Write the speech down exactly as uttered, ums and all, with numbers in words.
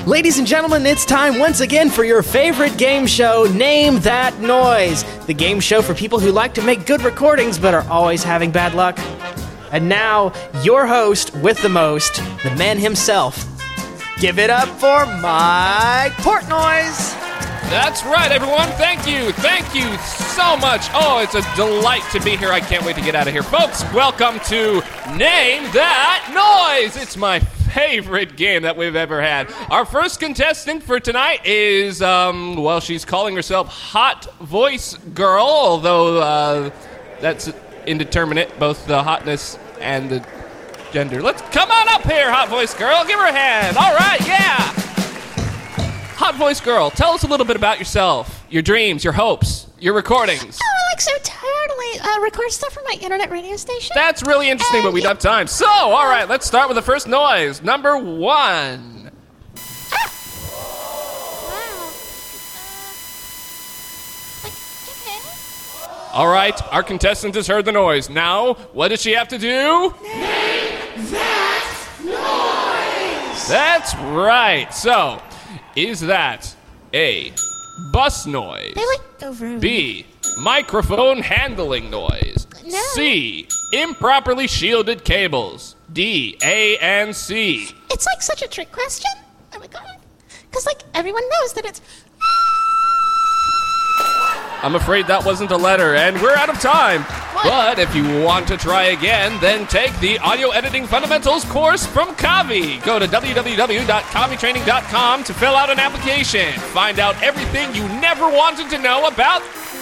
Ladies and gentlemen, it's time once again for your favorite game show, Name That Noise. The game show for people who like to make good recordings but are always having bad luck. And now, your host with the most, the man himself. Give it up for Mike Portnoy. That's right, everyone. Thank you. Thank you so much. Oh, it's a delight to be here. I can't wait to get out of here. Folks, welcome to Name That Noise. It's my favorite game that we've ever had. Our first contestant for tonight is, um, well, she's calling herself Hot Voice Girl, although uh, that's indeterminate, both the hotness and the gender. Let's come on up here, Hot Voice Girl. Give her a hand. All right, yeah. Hot Voice Girl, tell us a little bit about yourself, your dreams, your hopes, your recordings. Oh, I like so totally uh, record stuff for my internet radio station. That's really interesting, uh, but we don't have time. So, all right, let's start with the first noise. Number one. Ah. Wow. Uh, okay. All right, our contestant has heard the noise. Now, what does she have to do? Name that noise. That's right. So, is that A, bus noise? They like go rude. B, microphone handling noise? No. C, improperly shielded cables? D, A and C? It's like such a trick question. Oh my god. Because like everyone knows that it's... I'm afraid that wasn't a letter, and we're out of time. What? But if you want to try again, then take the Audio Editing Fundamentals course from Kavi. Go to w w w dot kavi training dot com to fill out an application. Find out everything you never wanted to know about